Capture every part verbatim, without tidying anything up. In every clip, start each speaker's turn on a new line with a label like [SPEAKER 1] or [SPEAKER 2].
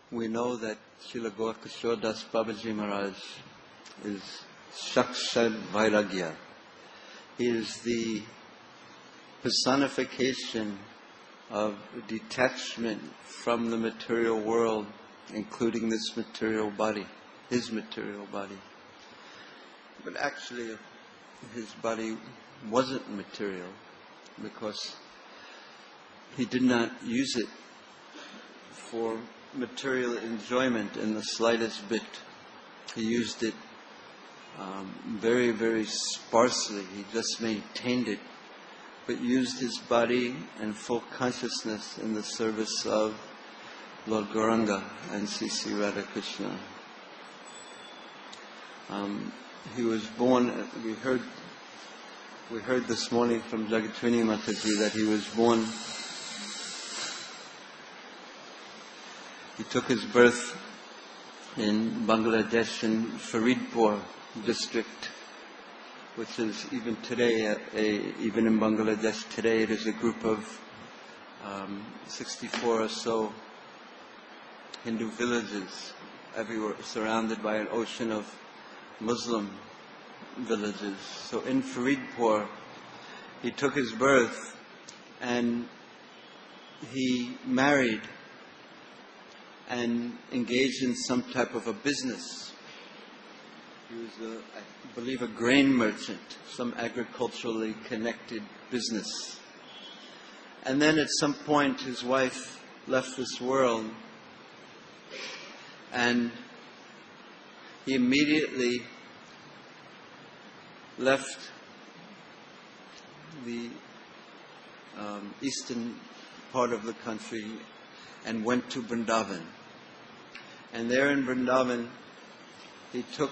[SPEAKER 1] we know that Srila Gaurkishore Das Babaji Maharaj is Shakshat Vairagya. He is the personification of detachment from the material world, including this material body, his material body. But actually, his body wasn't material because he did not use it for material enjoyment in the slightest bit. He used it um, very, very sparsely. He just maintained it, but used his body and full consciousness in the service of Lord Gauranga and Sri Sri Radhakrishna. Um, he was born, we heard we heard this morning from Jagatrini Mataji that he was born, he took his birth in Bangladesh in Faridpur district, which is even today, a, a, even in Bangladesh today, it is a group of um, sixty-four or so Hindu villages, everywhere surrounded by an ocean of Muslim villages. So in Faridpur, he took his birth and he married and engaged in some type of a business. He was, a, I believe, a grain merchant, some agriculturally connected business. And then at some point his wife left this world and he immediately left the um, eastern part of the country and went to Vrindavan. And there in Vrindavan, he took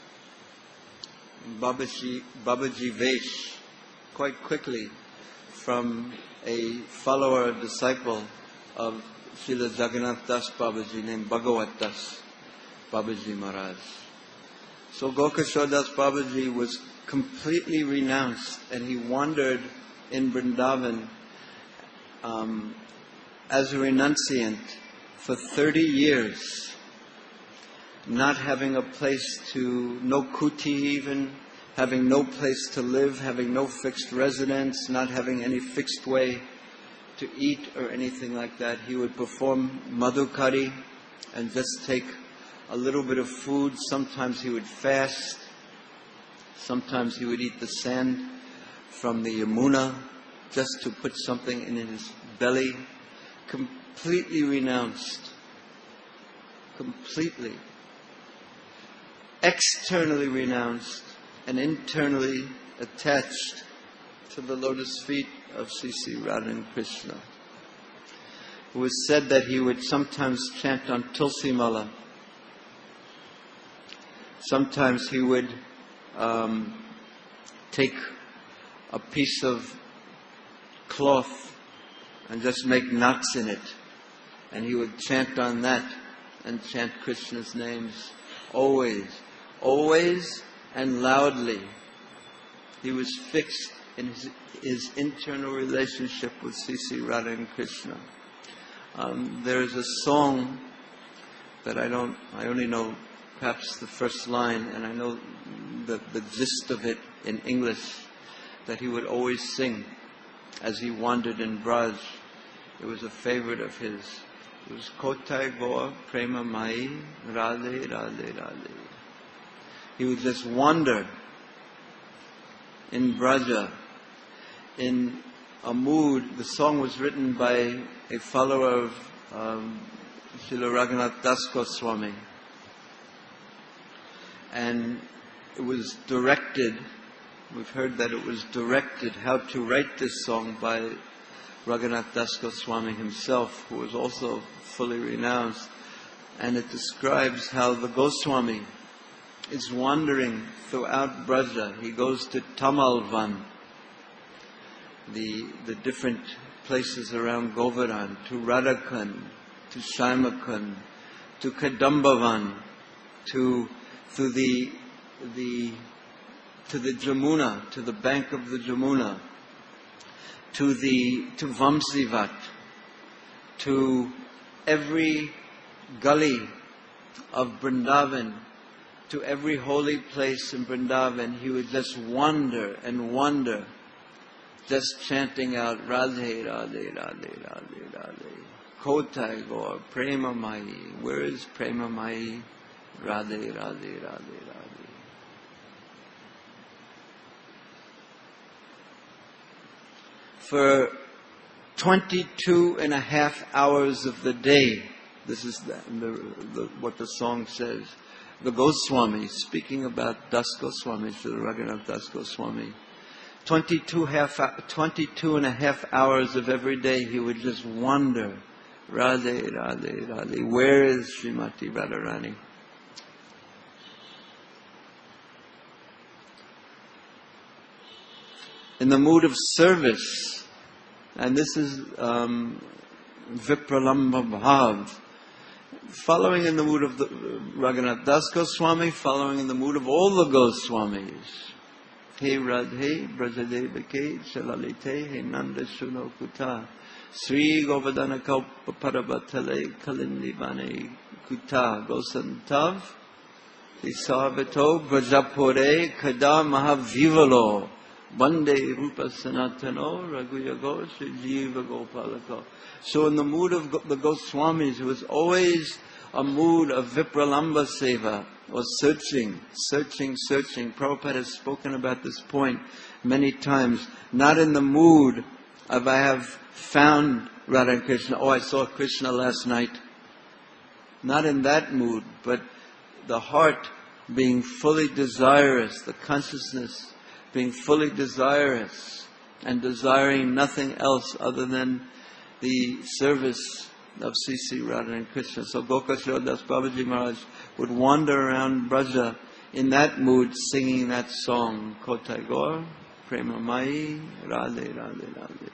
[SPEAKER 1] Babaji, Babaji Vesh quite quickly from a follower, a disciple of Srila Jagannath Das Babaji named Bhagavat Das Babaji Maharaj. So Gaurkishore Das Babaji was completely renounced and he wandered in Vrindavan um, as a renunciant for thirty years, not having a place to, no kuti even, having no place to live, having no fixed residence, not having any fixed way to eat or anything like that. He would perform madhukari and just take a little bit of food. Sometimes he would fast. Sometimes he would eat the sand from the Yamuna just to put something in his belly. Completely renounced. Completely. Externally renounced and internally attached to the lotus feet of Sri Sri Radha and Krishna. It was said that he would sometimes chant on Tulsi Mala. Sometimes he would um, take a piece of cloth and just make knots in it. And he would chant on that and chant Krishna's names always, always and loudly. He was fixed in his, his internal relationship with Sri Sri Radha and Krishna. Um, there is a song that I don't, I only know perhaps the first line, and I know the, the gist of it in English, that he would always sing as he wandered in Braj. It was a favorite of his. It was Kotai Goa Prema Mai Radhe Radhe Radhe. He would just wander in Braja in a mood. The song was written by a follower of um, Srila Raghunath Das Goswami. And it was directed, we've heard that it was directed how to write this song by Raghunath Das Goswami himself, who was also fully renounced. And it describes how the Goswami is wandering throughout Braja. He goes to Tamalvan, the, the different places around Govardhan, to Radhakund, to Shaimakund, to Kadambavan, to, to the, the, to the Jamuna, to the bank of the Jamuna, to the, to Vamsivat, to every gully of Vrindavan, to every holy place in Vrindavan, he would just wander and wander, just chanting out Radhe, Radhe, Radhe, Radhe, Radhe. Kotai Gaur, Prema Mai. Where is Prema Mai? Radhe, Radhe, Radhe, Radhe. For twenty-two and a half hours of the day, this is the, the, the, what the song says. The Goswami, speaking about Das Goswami, Srila Raghunath Das Goswami, twenty-two, half, twenty-two and a half hours of every day he would just wander. Radhe, Radhe, Radhe. Where is Srimati Radharani? In the mood of service, and this is um, Vipralamba Bhav, following in the mood of the Raghunath Das Goswami, following in the mood of all the Goswamis. He Radhe, Brajadevake, Chalalite, He Nanda Sunokuta, Sri Govardhana Kalpa Parabatale, Kalindi Bane Kuta, Gosantav, Isavito, Brajapore, Kada Mahavivalo, Bande Rupa Sanatano, Raghuyago, Jiva Gopalako. So in the mood of the Goswamis, it was always a mood of Vipralamba Seva, or searching, searching, searching. Prabhupada has spoken about this point many times. Not in the mood of I have found Radha and Krishna, oh I saw Krishna last night. Not in that mood, but the heart being fully desirous, the consciousness being fully desirous and desiring nothing else other than the service of Sri Sri Radha and Krishna. So Gokashwar Das Babaji Maharaj would wander around Braja in that mood, singing that song, Kotai Gaur, Prema Mai, Radhe, Radhe, Radhe.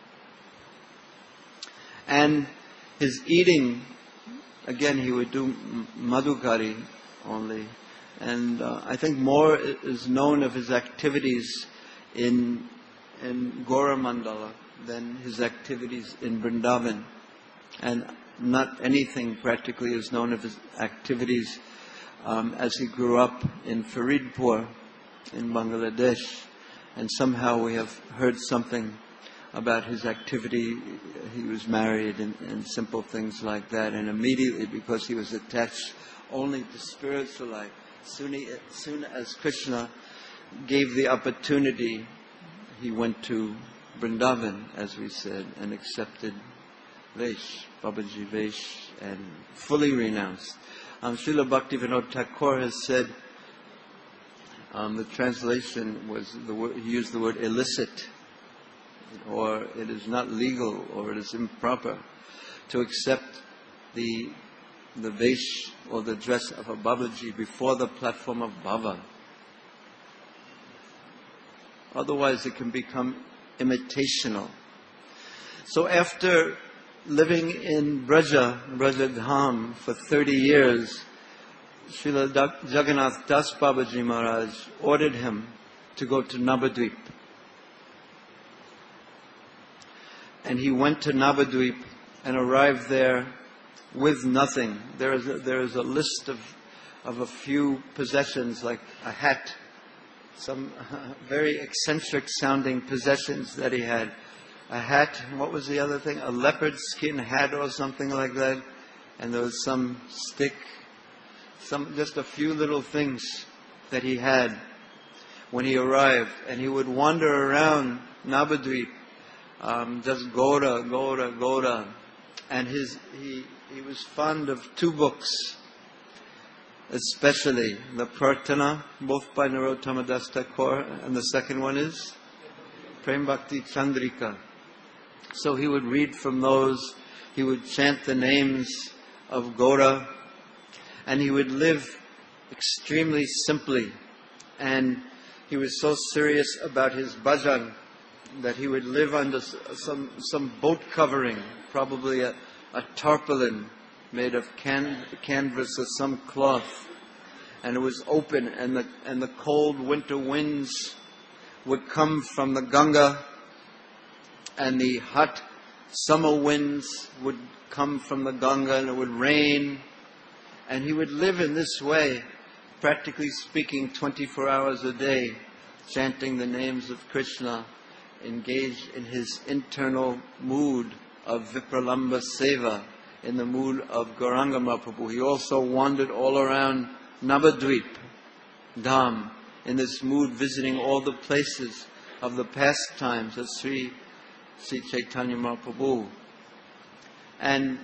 [SPEAKER 1] And his eating, again he would do madhukari only. And uh, I think more is known of his activities in in Gaura Mandala than his activities in Vrindavan. And not anything practically is known of his activities um, as he grew up in Faridpur in Bangladesh. And somehow we have heard something about his activity. He was married and, and simple things like that. And immediately, because he was attached only to spiritual life, soon, he, soon as Krishna gave the opportunity, he went to Vrindavan, as we said, and accepted Vesh, Babaji Vesh, and fully renounced. Um, Srila Bhaktivinoda Thakur has said, um, the translation was, the word, he used the word illicit, or it is not legal, or it is improper to accept the the Vesh or the dress of a Babaji before the platform of Bhava. Otherwise it can become imitational. So after living in Braja, Braja Dham for thirty years, Srila Jagannath Das Babaji Maharaj ordered him to go to Navadvip. And he went to Navadvip and arrived there with nothing. There is a, there is a list of, of a few possessions, like a hat, some very eccentric sounding possessions that he had. A hat, what was the other thing? A leopard skin hat or something like that. And there was some stick, some just a few little things that he had when he arrived. And he would wander around Navadvip, um, just Gaura, Gaura, Gaura. And his he he was fond of two books, especially the Prarthana, both by Narottama Das Thakur, and the second one is Prem Bhakti Chandrika. So he would read from those, he would chant the names of Gaura, and he would live extremely simply. And he was so serious about his bhajan that he would live under some some boat covering, probably a, a tarpaulin made of can, canvas or some cloth, and it was open, and the and the cold winter winds would come from the Ganga, and the hot summer winds would come from the Ganga and it would rain. And he would live in this way, practically speaking, twenty-four hours a day, chanting the names of Krishna, engaged in his internal mood of Vipralamba Seva, in the mood of Gauranga Mahaprabhu. He also wandered all around Navadvip Dham, in this mood, visiting all the places of the pastimes of Sri, Sri Chaitanya Mahaprabhu. And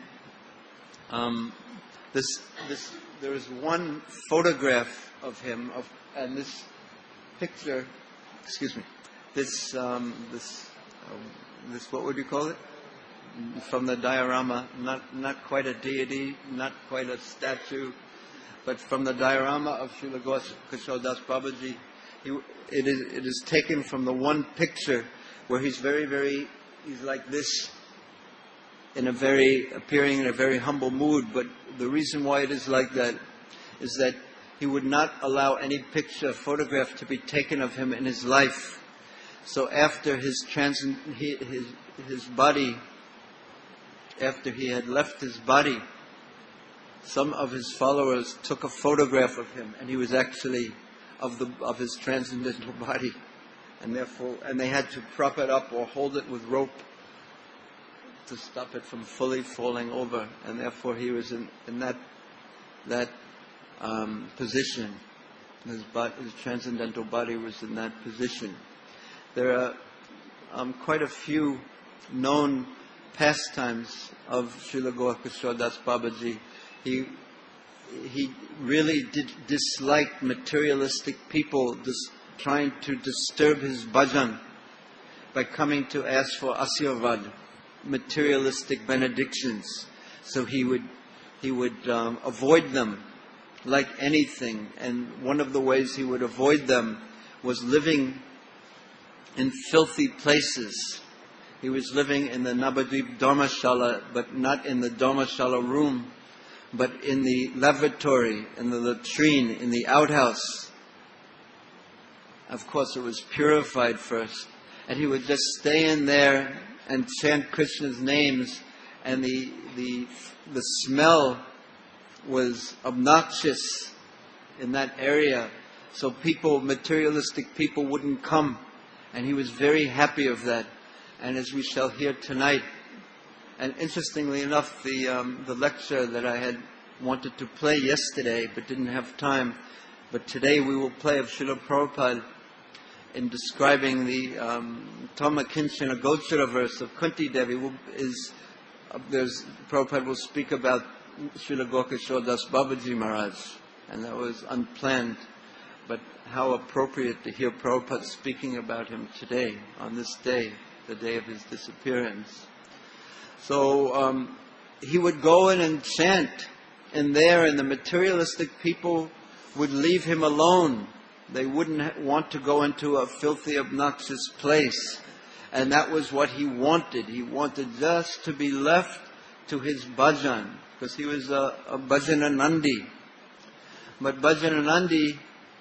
[SPEAKER 1] um, this, this, there is one photograph of him, of, and this picture, excuse me, this, um, this, um, this, what would you call it? From the diorama, not, not quite a deity, not quite a statue, but from the diorama of Srila Kishore Das Babaji, he, it, is, it is taken from the one picture where he's very, very, he's like this, in a very, appearing in a very humble mood. But the reason why it is like that is that he would not allow any picture, photograph to be taken of him in his life. So after his trans, he, his, his body, after he had left his body, some of his followers took a photograph of him, and he was actually of the of his transcendental body, and therefore, and they had to prop it up or hold it with rope to stop it from fully falling over, and therefore he was in, in that that um, position. His, body, his transcendental body was in that position. There are um, quite a few known pastimes of Srila Gaurkishore Das Babaji. He he really did dislike materialistic people dis, trying to disturb his bhajan by coming to ask for asirvad, materialistic benedictions. So he would he would um, avoid them like anything. And one of the ways he would avoid them was living in filthy places. He was living in the Navadvip Dharmashala, but not in the Dharmashala room, but in the lavatory, in the latrine, in the outhouse. Of course, it was purified first. And he would just stay in there and chant Krishna's names, and the the the smell was obnoxious in that area. So people, materialistic people, wouldn't come. And he was very happy of that. And as we shall hear tonight, and interestingly enough, the um, the lecture that I had wanted to play yesterday but didn't have time, but today we will play of Srila Prabhupada in describing the um, Tama Kinchana Gochara verse of Kunti Devi. Will, is uh, there's Prabhupada will speak about Srila Gaurkishore Das Babaji Maharaj, and that was unplanned, but how appropriate to hear Prabhupada speaking about him today, on this day, the day of his disappearance. So um, he would go in and chant in there, and the materialistic people would leave him alone. They wouldn't ha- want to go into a filthy, obnoxious place. And that was what he wanted. He wanted just to be left to his bhajan, because he was a, a bhajananandi. But bhajananandi,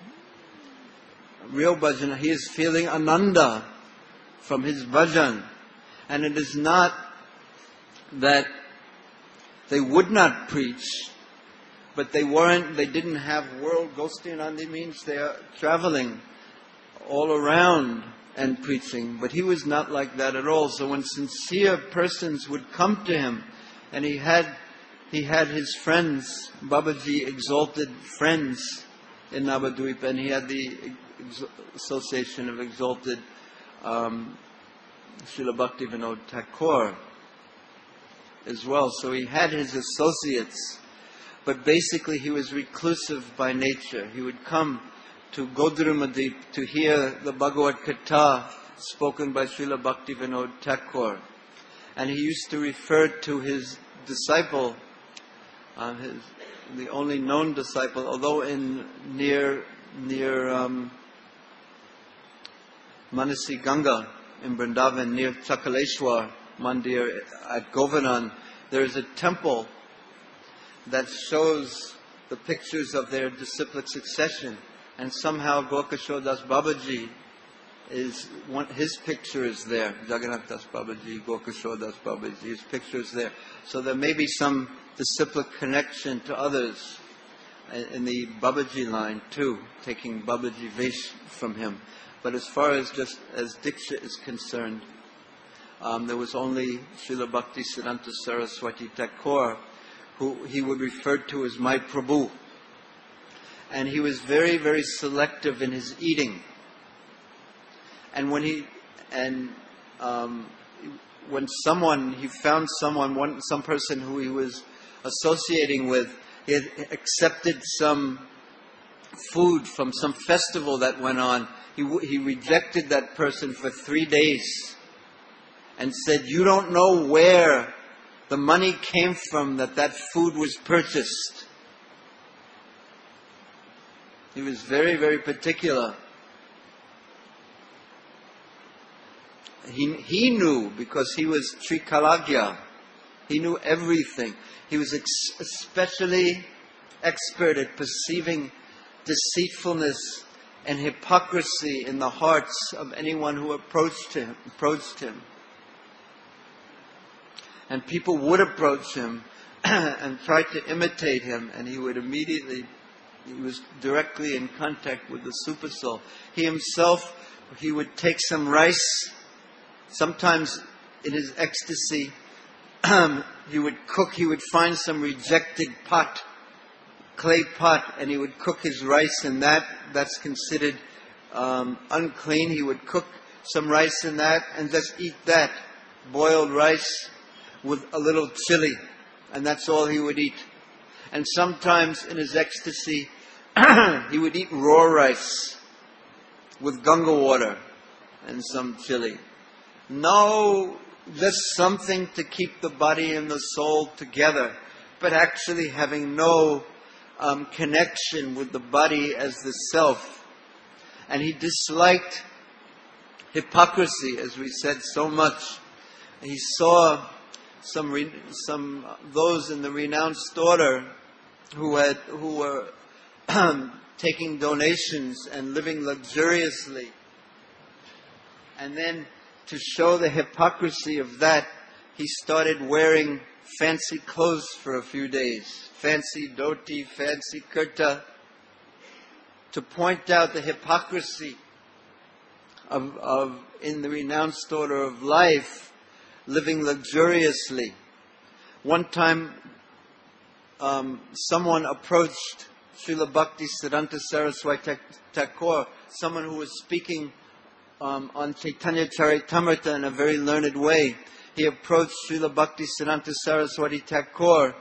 [SPEAKER 1] real bhajan, he is feeling ananda from his bhajan. And it is not that they would not preach, but they weren't, they didn't have world. Gostianandi means they are traveling all around and preaching, but he was not like that at all. So when sincere persons would come to him, and he had he had his friends, Babaji exalted friends in Navadvip, and he had the ex- association of exalted um, Srila Bhaktivinoda Thakur as well. So he had his associates, but basically he was reclusive by nature. He would come to Godrumadip to hear the Bhagavad Gita spoken by Srila Bhaktivinoda Thakur. And he used to refer to his disciple, uh, his, the only known disciple, although in near near um, Manasi Ganga in Vrindavan, near Chakaleshwar Mandir at Govardhan, there is a temple that shows the pictures of their disciplic succession. And somehow Gaurkishore Das Babaji is one, his picture is there. Jagannath Das Babaji, Gokishore Das Babaji, his picture is there. So there may be some disciplic connection to others in the Babaji line too, taking Babaji Vesh from him. But as far as just as Diksha is concerned, um, there was only Srila Bhakti Siddhanta Saraswati Thakur, who he would refer to as my Prabhu. And he was very, very selective in his eating. And when he, and um, when someone, he found someone, one, some person who he was associating with, he had accepted some food from some festival that went on. He, he rejected that person for three days and said, "You don't know where the money came from that that food was purchased." He was very, very particular. He, he knew, because he was Trikalagya. He knew everything. He was ex- especially expert at perceiving deceitfulness and hypocrisy in the hearts of anyone who approached him. Approached him. And people would approach him and try to imitate him, and he would immediately, he was directly in contact with the super soul. He himself, he would take some rice. Sometimes in his ecstasy, he would cook, he would find some rejected pot, clay pot, and he would cook his rice in that. That's considered um, unclean. He would cook some rice in that and just eat that, boiled rice with a little chili, and that's all he would eat. And sometimes in his ecstasy, he would eat raw rice with Ganga water and some chili. No, just something to keep the body and the soul together, but actually having no um, connection with the body as the self. And he disliked hypocrisy, as we said so much. He saw some re- some those in the renounced order who had who were taking donations and living luxuriously, and then, to show the hypocrisy of that, he started wearing fancy clothes for a few days. Fancy dhoti, fancy kurta. To point out the hypocrisy of, of in the renounced order of life, living luxuriously. One time, um, someone approached Srila Bhakti Siddhanta Saraswati Thakur, someone who was speaking Um, on Chaitanya Charitamrita in a very learned way. He approached Srila Bhakti Siddhanta Saraswati Thakur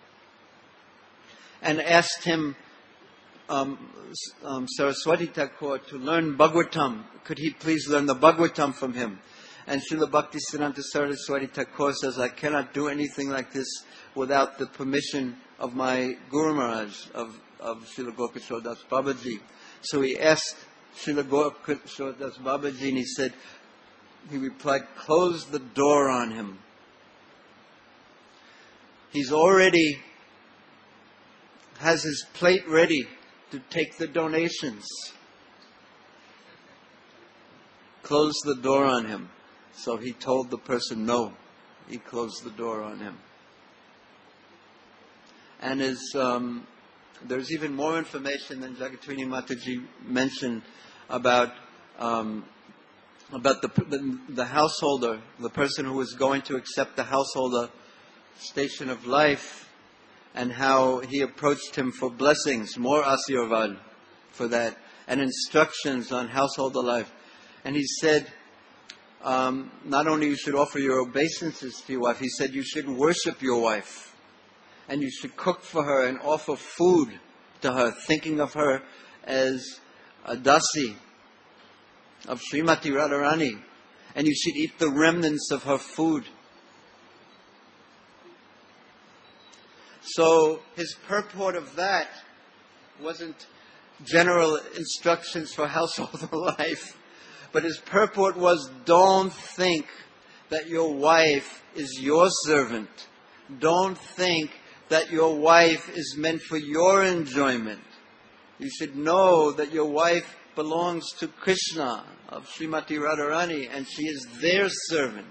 [SPEAKER 1] and asked him, um, um, Saraswati Thakur, to learn Bhagavatam. Could he please learn the Bhagavatam from him? And Srila Bhakti Siddhanta Saraswati Thakur says, "I cannot do anything like this without the permission of my Guru Maharaj, of, of Srila Gokishore Das Babaji." So he asked Srila Gokishore Das Babaji, and he said, he replied, "Close the door on him. He's already has his plate ready to take the donations. Close the door on him." So he told the person no. He closed the door on him. And his, um, there's even more information than Jagatrini Mataji mentioned about um, about the, the the householder, the person who was going to accept the householder station of life, and how he approached him for blessings, more asirvad for that, and instructions on householder life. And he said, um, not only you should offer your obeisances to your wife, he said you should worship your wife, and you should cook for her and offer food to her, thinking of her as a dasi of Srimati Radharani, and you should eat the remnants of her food. So his purport of that wasn't general instructions for household life, but his purport was, don't think that your wife is your servant. Don't think that your wife is meant for your enjoyment. You should know that your wife belongs to Krishna, of Srimati Radharani, and she is their servant.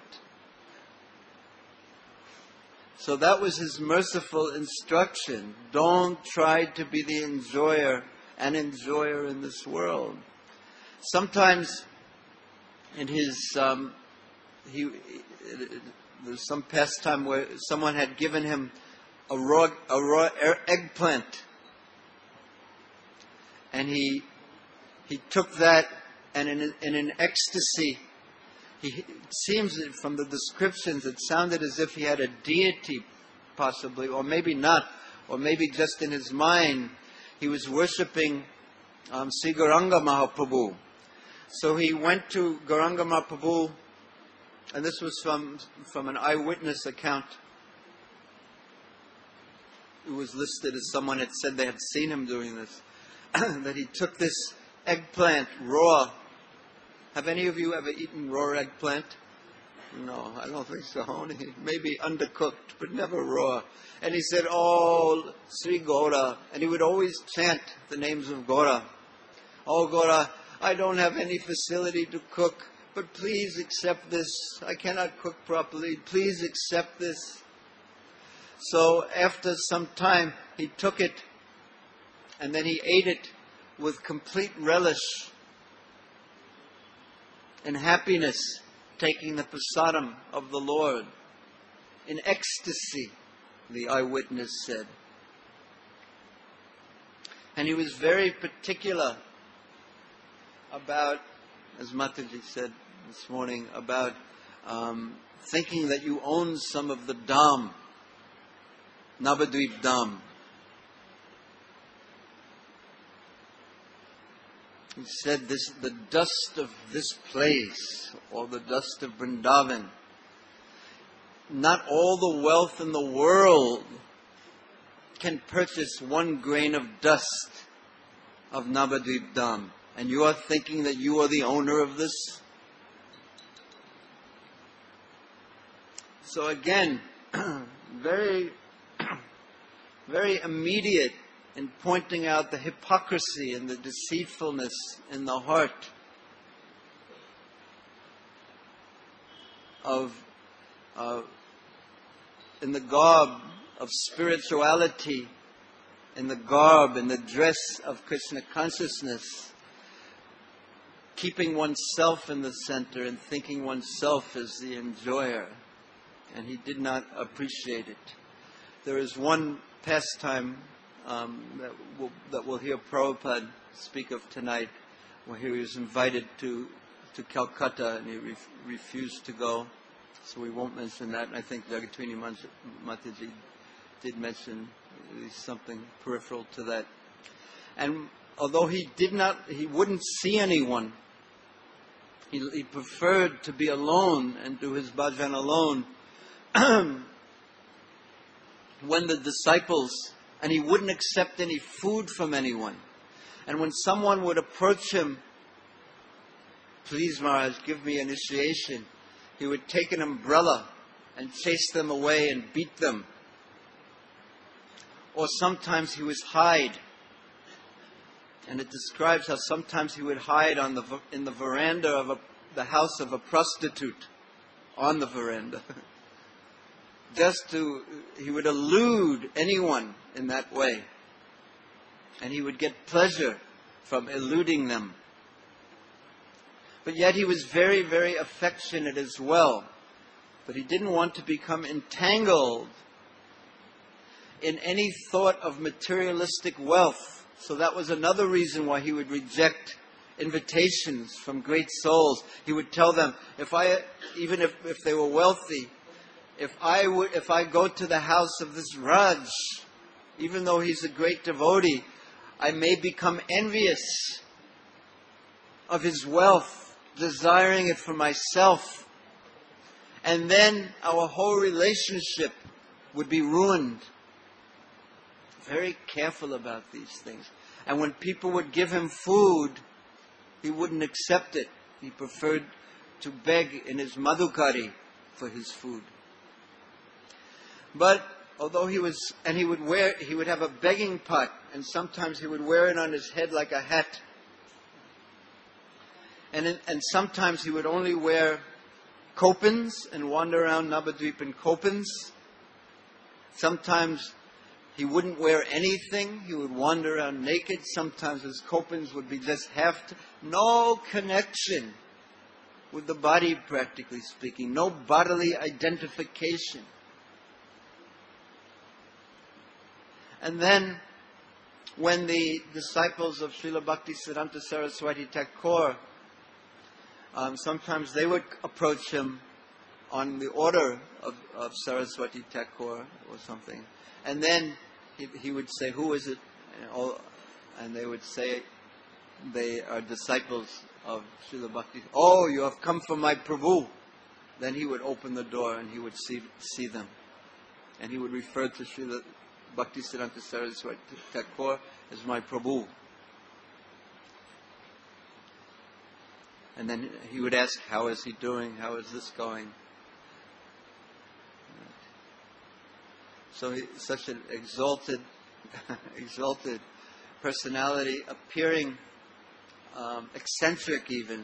[SPEAKER 1] So that was his merciful instruction. Don't try to be the enjoyer and enjoyer in this world. Sometimes in his, um, he, there's some pastime where someone had given him a raw, a raw eggplant. And he he took that, and in, in an ecstasy, he, it seems that from the descriptions, it sounded as if he had a deity, possibly, or maybe not, or maybe just in his mind, he was worshipping um, Sri Gauranga Mahaprabhu. So he went to Gauranga Mahaprabhu, and this was from, from an eyewitness account. It was listed as someone had said they had seen him doing this. That he took this eggplant raw. Have any of you ever eaten raw eggplant? No, I don't think so. Maybe undercooked, but never raw. And he said, "Oh, Sri Gaura." And he would always chant the names of Gaura. "Oh, Gaura, I don't have any facility to cook, but please accept this. I cannot cook properly. Please accept this." So after some time, he took it, and then he ate it with complete relish and happiness, taking the prasadam of the Lord. In ecstasy, the eyewitness said. And he was very particular about, as Mataji said this morning, about um, thinking that you own some of the dham, Navadvip dham. He said, this, the dust of this place, or the dust of Vrindavan, not all the wealth in the world can purchase one grain of dust of Navadvip dham. And you are thinking that you are the owner of this? So again, very, very immediate in pointing out the hypocrisy and the deceitfulness in the heart of, uh, in the garb of spirituality, in the garb, in the dress of Krishna consciousness, keeping oneself in the center and thinking oneself as the enjoyer. And he did not appreciate it. There is one pastime Um, that, we'll, that we'll hear Prabhupada speak of tonight, where he was invited to, to Calcutta and he ref, refused to go. So we won't mention that. And I think Jagatwini Mataji did mention at least something peripheral to that. And although he did not, he wouldn't see anyone, he, he preferred to be alone and do his bhajan alone. When the disciples, and he wouldn't accept any food from anyone. And when someone would approach him, "Please, Maharaj, give me initiation," he would take an umbrella and chase them away and beat them. Or sometimes he would hide. And it describes how sometimes he would hide on the in the veranda of a, the house of a prostitute, on the veranda. Just to, he would elude anyone in that way. And he would get pleasure from eluding them. But yet he was very, very affectionate as well. But he didn't want to become entangled in any thought of materialistic wealth. So that was another reason why he would reject invitations from great souls. He would tell them, if I, even if, if they were wealthy, If I would, if I go to the house of this Raj, even though he's a great devotee, I may become envious of his wealth, desiring it for myself. And then our whole relationship would be ruined. Very careful about these things. And when people would give him food, he wouldn't accept it. He preferred to beg in his madhukari for his food. But although he was, and he would wear, he would have a begging pot, and sometimes he would wear it on his head like a hat. And, in, and sometimes he would only wear kopans and wander around Navadvip in kopans. Sometimes he wouldn't wear anything. He would wander around naked. Sometimes his kopans would be just half. T- no connection with the body, practically speaking. No bodily identification. And then, when the disciples of Srila Bhaktisiddhanta Saraswati Thakur, um, sometimes they would approach him on the order of, of Saraswati Thakur or something. And then he, he would say, who is it? And, all, and they would say, they are disciples of Srila Bhakti. Oh, you have come from my Prabhu. Then he would open the door and he would see, see them. And he would refer to Srila Bhaktisiddhanta Saraswati Thakur as my Prabhu. And then he would ask, how is he doing? How is this going? So he, such an exalted, exalted personality, appearing um, eccentric even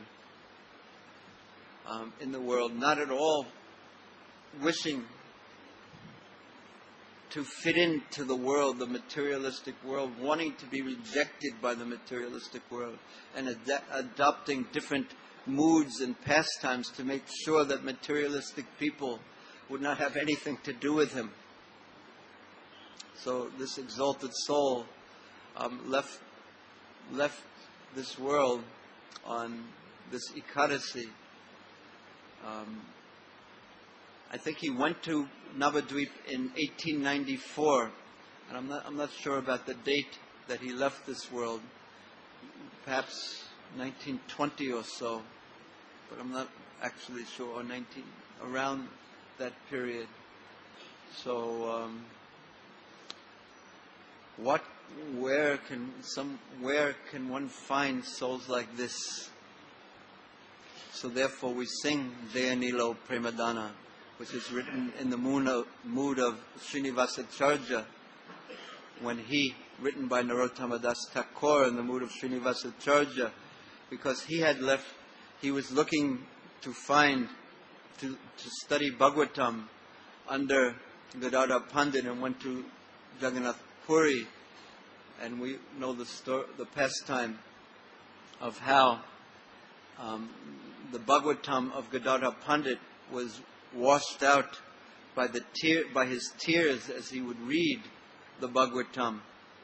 [SPEAKER 1] um, in the world, not at all wishing to fit into the world, the materialistic world, wanting to be rejected by the materialistic world, and ad- adopting different moods and pastimes to make sure that materialistic people would not have anything to do with him. So this exalted soul um, left left this world on this Ekadasi. Um, I think he went to Navadvip in eighteen ninety-four, and I'm not I'm not sure about the date that he left this world. Perhaps nineteen twenty or so, but I'm not actually sure. Or nineteen around that period. So, um, what, where can some, where can one find souls like this? So therefore, we sing Dayanilo Premadana, which is written in the mood of, mood of Srinivasacharya, when he, written by Narottama Das Thakur in the mood of Srinivasacharya, because he had left, he was looking to find, to, to study Bhagavatam under Gadadhar Pandit and went to Jagannath Puri, and we know the story, the pastime of how um, the Bhagavatam of Gadadhar Pandit was washed out by the tear, by his tears as he would read the Bhagavatam.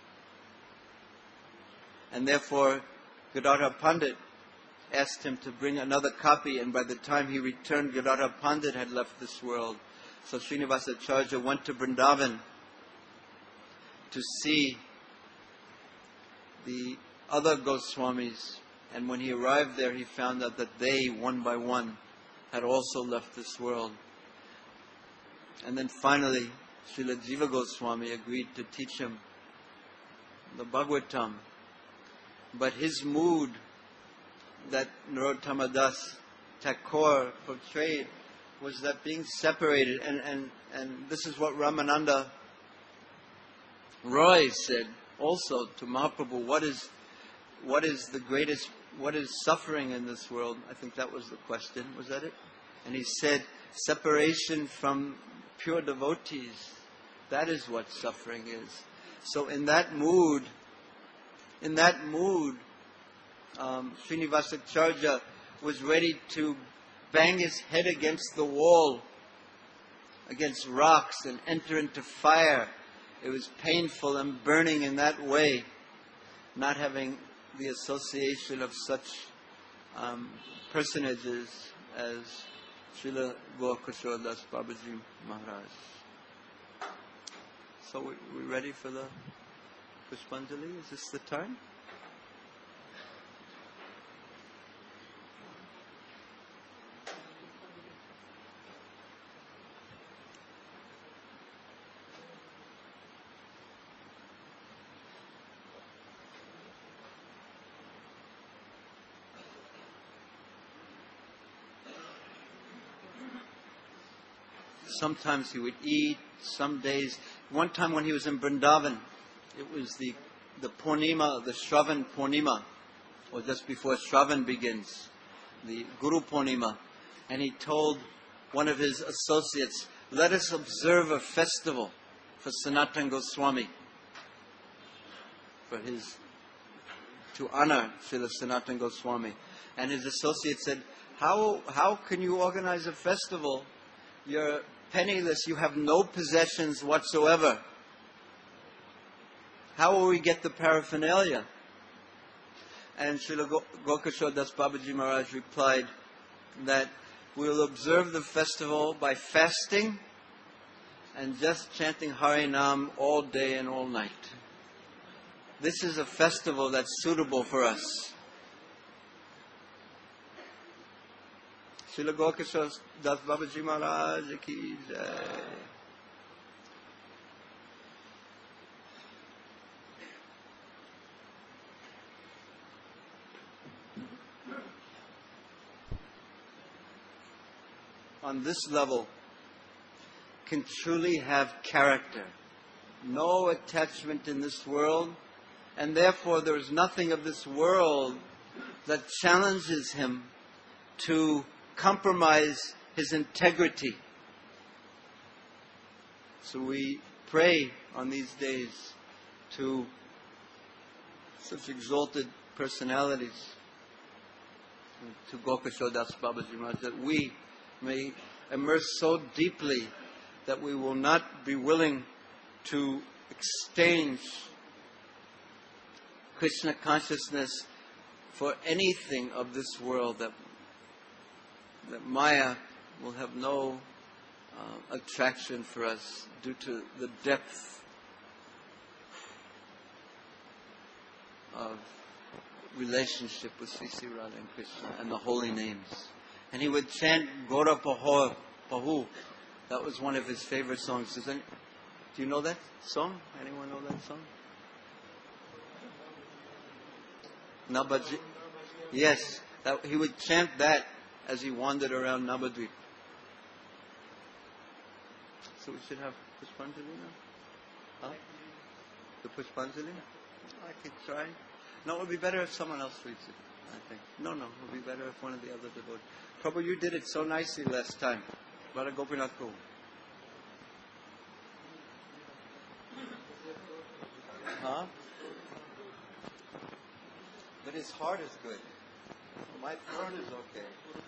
[SPEAKER 1] And therefore, Gadadhar Pandit asked him to bring another copy, and by the time he returned, Gadadhar Pandit had left this world. So Srinivasacharya went to Vrindavan to see the other Goswamis, and when he arrived there, he found out that they, one by one, had also left this world. And then finally, Srila Jiva Goswami agreed to teach him the Bhagavatam. But his mood that Narottama Das Thakur portrayed was that being separated, and, and, and this is what Ramananda Roy said also to Mahaprabhu, what is what is the greatest, what is suffering in this world? I think that was the question, was that it? And he said, separation from pure devotees, that is what suffering is. So in that mood, in that mood, um, Srinivasacharya was ready to bang his head against the wall, against rocks, and enter into fire. It was painful and burning in that way, not having the association of such um, personages as Srila Gaur Das Babaji Maharaj. So we, we ready for the Pushpanjali? Is this the time? Sometimes he would eat, some days. One time when he was in Vrindavan, it was the, the Purnima, the Shravan Purnima, or just before Shravan begins. the Guru Purnima, and he told one of his associates, let us observe a festival for Sanatana Goswami, for his, to honor Srila Sanatana Goswami. And his associate said, how, how can you organize a festival? You're penniless, you have no possessions whatsoever. How will we get the paraphernalia? And Srila Gokashore Das Babaji Maharaj replied that we'll observe the festival by fasting and just chanting Harinam all day and all night. This is a festival that's suitable for us. Srila Gokashore Das Babaji Maharaj ki jai. On this level, can truly have character, no attachment in this world, and therefore there is nothing of this world that challenges him to compromise his integrity. So we pray on these days to such exalted personalities, to Gokashore Das Babaji Maharaj, that we may immerse so deeply that we will not be willing to exchange Krishna consciousness for anything of this world, that that Maya will have no uh, attraction for us due to the depth of relationship with Sri Sri Radha and Krishna and the holy names. And he would chant Gora Paho, Pahu. That was one of his favorite songs. Does any, do you know that song? Anyone know that song? Nabaji. Yes, that, he would chant that as he wandered around Nabadvip. So we should have Pushpanjali now? Huh? The Pushpanjali? I can try. No, it would be better if someone else reads it, I think. No, no, it would be better if one of the other devotees. Prabhu, you did it so nicely last time. Radha Gopinath go. Huh? But his heart is good. My throat is okay.